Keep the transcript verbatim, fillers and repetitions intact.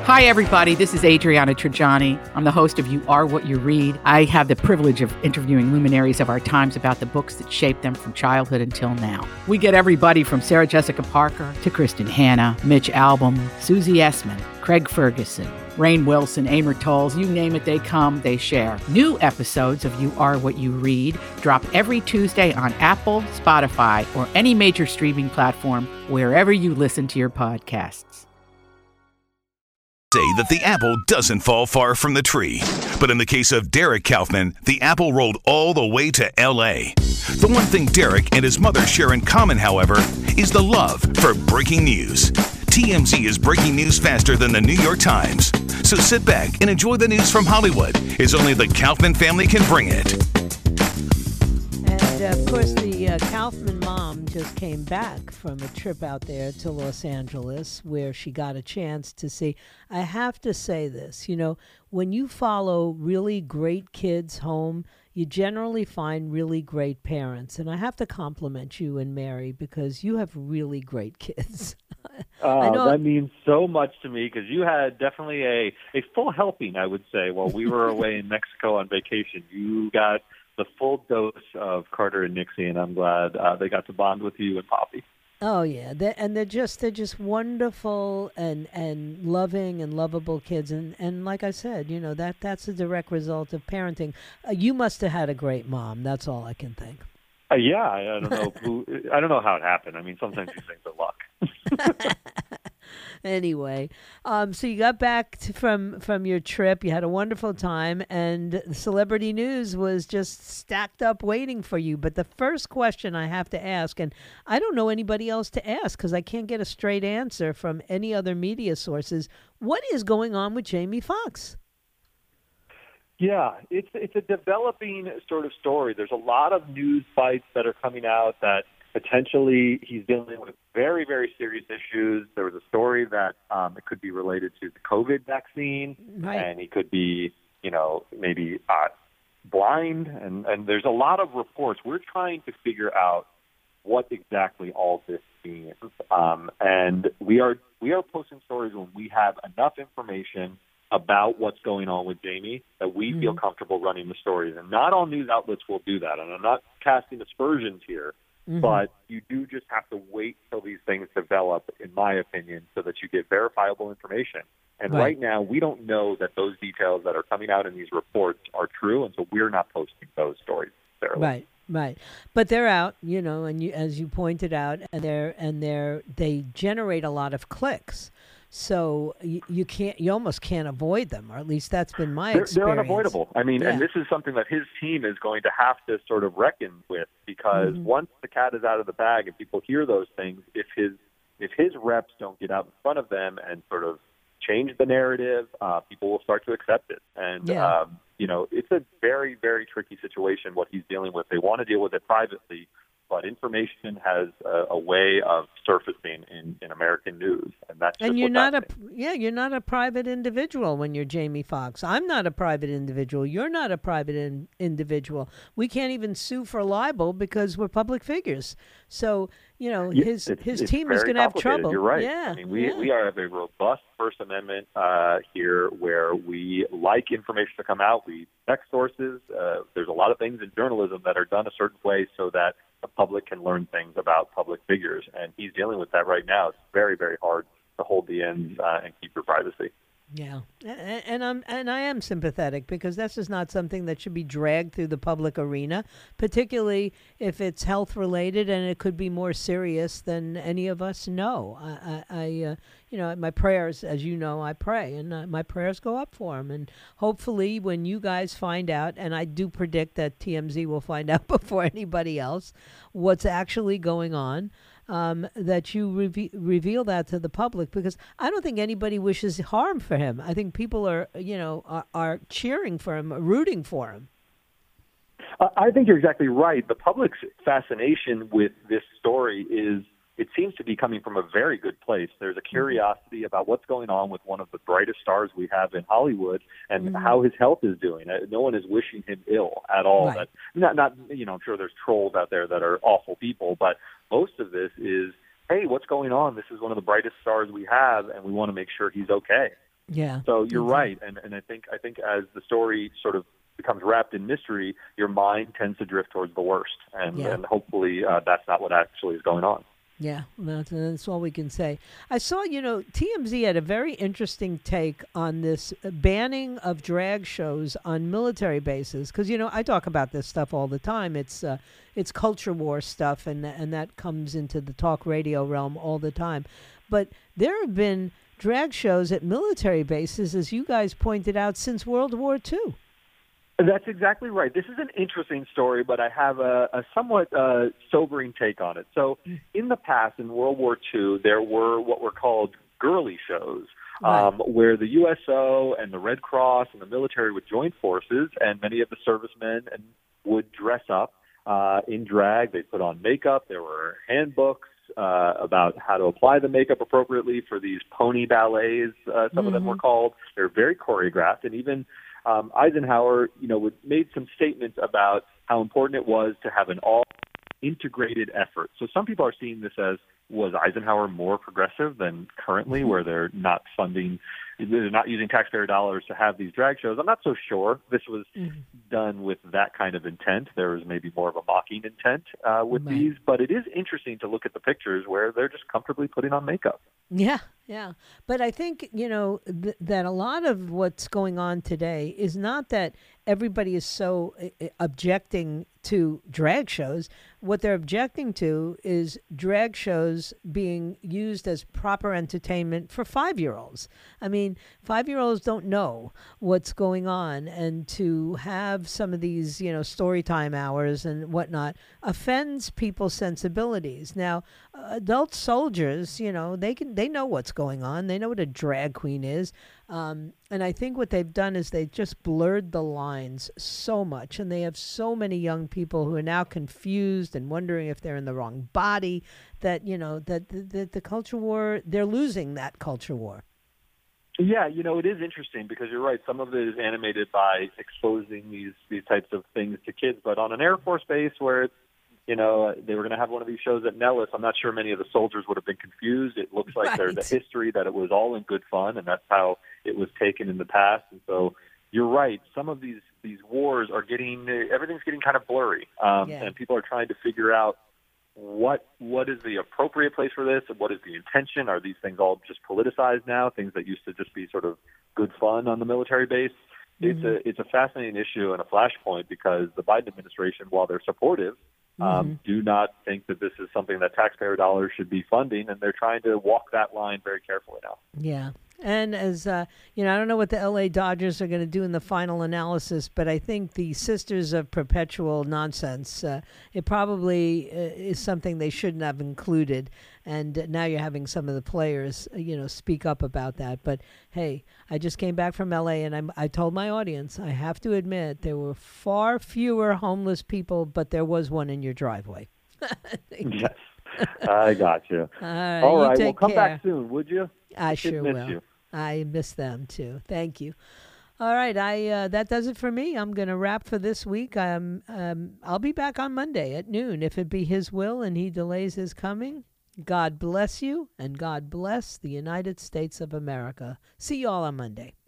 Hi, everybody. This is Adriana Trajani. I'm the host of You Are What You Read. I have the privilege of interviewing luminaries of our times about the books that shaped them from childhood until now. We get everybody from Sarah Jessica Parker to Kristen Hanna, Mitch Albom, Susie Essman, Craig Ferguson, Rainn Wilson, Amor Tolls, you name it, they come, they share. New episodes of You Are What You Read drop every Tuesday on Apple, Spotify, or any major streaming platform wherever you listen to your podcasts. Say that the apple doesn't fall far from the tree. But in the case of Derek Kaufman, the apple rolled all the way to L A. The one thing Derek and his mother share in common, however, is the love for breaking news. T M Z is breaking news faster than the New York Times. So sit back and enjoy the news from Hollywood, as only the Kaufman family can bring it. And, uh, of course, the uh, Kaufman mom just came back from a trip out there to Los Angeles where she got a chance to see. I have to say this, you know, when you follow really great kids home, you generally find really great parents. And I have to compliment you and Mary because you have really great kids. Uh, that means so much to me because you had definitely a, a full helping, I would say, while we were away in Mexico on vacation. You got the full dose of Carter and Nixie, and I'm glad uh, they got to bond with you and Poppy. Oh yeah, they're, and they're just they're just wonderful and, and loving and lovable kids, and, and like I said, you know that that's a direct result of parenting. Uh, you must have had a great mom. That's all I can think. Uh, yeah, I, I don't know who. I don't know how it happened. I mean, sometimes these things are luck. Anyway, um, so you got back to, from from your trip. You had a wonderful time, and celebrity news was just stacked up waiting for you. But the first question I have to ask, and I don't know anybody else to ask because I can't get a straight answer from any other media sources. What is going on with Jamie Foxx? Yeah, it's it's a developing sort of story. There's a lot of news bites that are coming out that potentially he's dealing with very, very serious issues. There was a story that um, it could be related to the COVID vaccine, right. And he could be, you know, maybe uh, blind. And, and there's a lot of reports. We're trying to figure out what exactly all this means. Um, and we are we are posting stories when we have enough information about what's going on with Jamie that we mm-hmm. feel comfortable running the stories. And not all news outlets will do that. And I'm not casting aspersions here. Mm-hmm. But you do just have to wait till these things develop, in my opinion, so that you get verifiable information. And right. right now, we don't know that those details that are coming out in these reports are true, and so we're not posting those stories necessarily. Right, right. But they're out, you know, and you, as you pointed out, and they're and they're they generate a lot of clicks. So you, you can't, you almost can't avoid them, or at least that's been my they're, experience. They're unavoidable. I mean, yeah. and this is something that his team is going to have to sort of reckon with because mm-hmm. once the cat is out of the bag and people hear those things, if his if his reps don't get out in front of them and sort of change the narrative, uh, people will start to accept it. And yeah. um, you know, it's a very, very tricky situation what he's dealing with. They want to deal with it privately. But information has a, a way of surfacing in, in American news, and that's just and you're what's not happening. a yeah you're not a private individual when you're Jamie Foxx. I'm not a private individual. You're not a private in, individual. We can't even sue for libel because we're public figures. So you know yeah, his it's, his it's team is going to have trouble. You're right. Yeah, I mean, we yeah. we are have a robust First Amendment uh, here, where we like information to come out. We check sources. Uh, there's a lot of things in journalism that are done a certain way so that the public can learn things about public figures, and he's dealing with that right now. It's very, very hard to hold the ends uh, and keep your privacy. Yeah, and, and I'm and I am sympathetic because this is not something that should be dragged through the public arena, particularly if it's health related and it could be more serious than any of us know. I, I, I uh, you know, my prayers, as you know, I pray, and uh, my prayers go up for him. And hopefully, when you guys find out, and I do predict that T M Z will find out before anybody else, what's actually going on. Um, that you reve- reveal that to the public, because I don't think anybody wishes harm for him. I think people are, you know, are, are cheering for him, rooting for him. I think you're exactly right. The public's fascination with this story is, it seems to be coming from a very good place. There's a curiosity about what's going on with one of the brightest stars we have in Hollywood and mm-hmm. how his health is doing. No one is wishing him ill at all. Right. That, not, not, you know, I'm sure there's trolls out there that are awful people, but most of this is, hey, what's going on? This is one of the brightest stars we have, and we want to make sure he's okay. Yeah. So you're Mhm. right, and and I think I think as the story sort of becomes wrapped in mystery, your mind tends to drift towards the worst, and Yeah. and hopefully uh, that's not what actually is going on. Yeah, that's, that's all we can say. I saw, you know, T M Z had a very interesting take on this uh, banning of drag shows on military bases. Because, you know, I talk about this stuff all the time. It's uh, it's culture war stuff, and and that comes into the talk radio realm all the time. But there have been drag shows at military bases, as you guys pointed out, since World War Two. That's exactly right. This is an interesting story, but I have a, a somewhat uh, sobering take on it. So, in the past, in World War Two, there were what were called girly shows, um, Right. where the U S O and the Red Cross and the military would join forces, and many of the servicemen and would dress up uh, in drag. They put on makeup. There were handbooks uh, about how to apply the makeup appropriately for these pony ballets. Uh, some of them were called. They're very choreographed, and even Um, Eisenhower, you know, would, made some statements about how important it was to have an all-integrated effort. So some people are seeing this as, was Eisenhower more progressive than currently, where they're not funding, they're not using taxpayer dollars to have these drag shows? I'm not so sure this was Mm-hmm. done with that kind of intent. There was maybe more of a mocking intent uh, with Right. these, but it is interesting to look at the pictures where they're just comfortably putting on makeup. Yeah, yeah. But I think, you know, th- that a lot of what's going on today is not that everybody is so uh, objecting to drag shows. What they're objecting to is drag shows being used as proper entertainment for five-year-olds. I mean, five-year-olds don't know what's going on, and to have some of these, you know, story time hours and whatnot offends people's sensibilities. Now, adult soldiers, you know, they can they know what's going on. They know what a drag queen is. Um, and I think what they've done is they've just blurred the lines so much, and they have so many young people who are now confused and wondering if they're in the wrong body, that, you know, that the, the, the culture war, they're losing that culture war. Yeah, you know, it is interesting because you're right. Some of it is animated by exposing these these types of things to kids. But on an Air Force base where it's, you know, they were going to have one of these shows at Nellis, I'm not sure many of the soldiers would have been confused. It looks like there's a Right. history that it was all in good fun, and that's how it was taken in the past. And so you're right. Some of these, these wars are getting, everything's getting kind of blurry. Um, Yeah. And people are trying to figure out what what is the appropriate place for this, and what is the intention? Are these things all just politicized now, things that used to just be sort of good fun on the military base? It's a it's a fascinating issue and a flashpoint because the Biden administration, while they're supportive, um, do not think that this is something that taxpayer dollars should be funding, and they're trying to walk that line very carefully now. Yeah. And as, uh, you know, I don't know what the L A Dodgers are going to do in the final analysis, but I think the Sisters of Perpetual Nonsense, uh, it probably uh, is something they shouldn't have included. And now you're having some of the players, uh, you know, speak up about that. But, hey, I just came back from L A, and I'm, I told my audience, I have to admit, there were far fewer homeless people, but there was one in your driveway. Yes, I got you. All right, All you right, well, take come care. back soon, would you? I Kid sure miss will. you. I miss them too. Thank you. All right, I uh, that does it for me. I'm going to wrap for this week. Um, um, I'll be back on Monday at noon if it be His will and He delays His coming. God bless you, and God bless the United States of America. See you all on Monday.